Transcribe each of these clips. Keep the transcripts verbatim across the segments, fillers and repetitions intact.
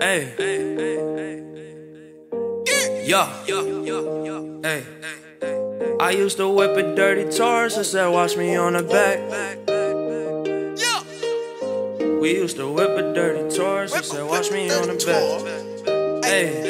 Hey, yo, hey. I used to whip a dirty Taurus and said, watch me on the back. We used to whip a dirty Taurus and said, watch me on the back.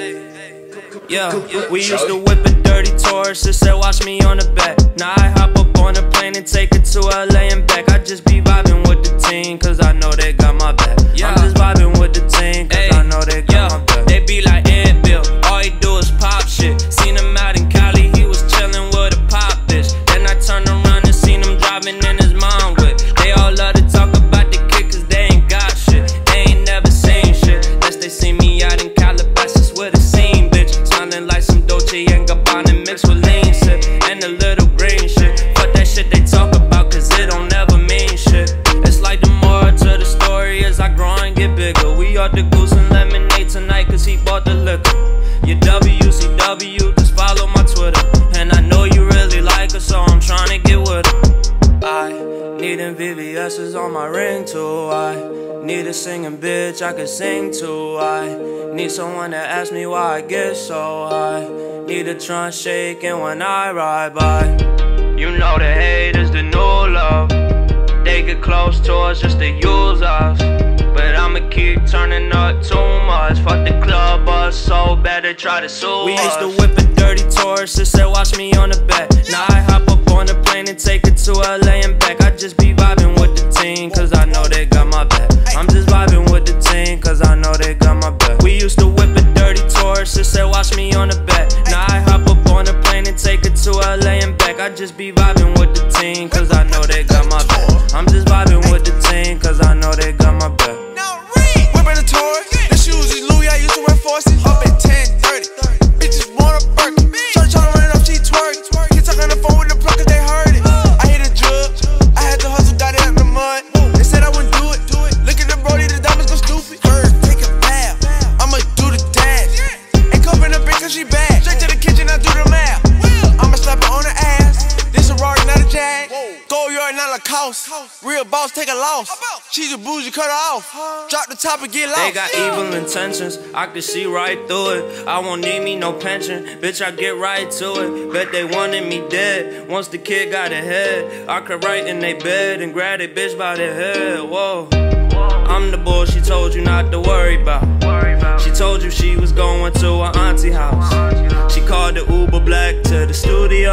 Hey, yeah, we used to whip a dirty Taurus and said, watch me on the back. Now I hop up on a plane and take it to L A and back. I just be vibing with the team, cause I know they got my back. I'm just vibing with the team, cause I know they got my back. They be like Ed Bill, all he do is pop shit. Seen him out in Cali, he was chillin' with a pop bitch. Then I turned around and seen him driving in his mom whip. They all love to talk about the kid cause they ain't got shit. They ain't never seen shit, unless they see me out in Calabasas with a scene bitch. Smelling like some Dolce and Gabbana mixed with lean shit and a little green shit. Fuck that shit they talk about cause it don't never mean shit. It's like the moral to the story as I grow and get bigger. We ought to goose and lemonade tonight cause he bought the liquor. Your W C W, just follow my Twitter. And I know you really like her, so I'm trying to get with her. I need them V V S's on my ring too. I need a singing bitch I can sing to. I need someone that asks me why I get so high. Need a trunk shaking when I ride by. You know the hate is the new love. They get close to us just to use us, but I'ma keep turning up too much. Fuck the club bus so bad they try to sue us. We used to whip a dirty Taurus and said watch me on the back. Now I hop up on a plane and take it to L A and back. I just be vibing with the team cause I know they got my back. I'm just vibing with the team cause I know they got my back. We used to whip a dirty Taurus and said watch me on the back. Now I hop up on a plane and take it to L A and back. I just be vibing with the team cause I know they got my back. I'm just vibing with the team cause I know they got my back. Whipping the Taurus, the shoes is Louis, I used to wear forces. Up at ten thirty, bitches want a Birkin. Church on running up, she twerk. Get talking on the phone with the plug cause they heard it. I hit a drug, I had to hustle, got it out the mud. They said I wouldn't do it. Look at the brody, the diamonds go stupid. First, take a bath, I'ma do the dash. Ain't cuffing the bitch cause she bad. Straight to the kitchen, I do the math. I'ma slap her on the ass. This a Rari, not a Jag. Go yard, not Lacoste. Real boss, take a loss. She's a bougie, cut her off. Drop the top and get lost. They got evil intentions, I can see right through it. I won't need me no pension, bitch, I get right to it. Bet they wanted me dead, once the kid got ahead. I could write in they bed and grab that bitch by the head, whoa. I'm the boy she told you not to worry about. She told you she was going to her auntie house. She called the Uber Black to the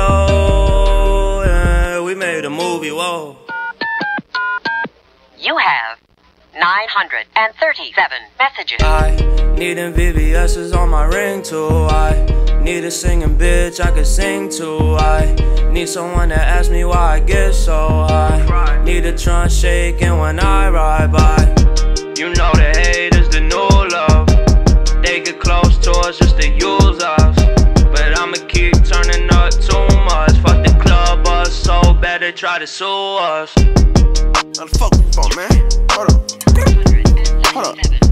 studio, and we made a movie, whoa. You have nine hundred thirty-seven messages. I need them V V S's on my ring too. I need a singing bitch I can sing to. I need someone that asks me why I get so high. Need a trunk shaking when I ride by. You know the hate is the new love. They get close to us just to use us, but I'ma keep turning up too much. Fuck the club bus so bad they try to sue us. What the fuck we for, man? Hold up. Hold up.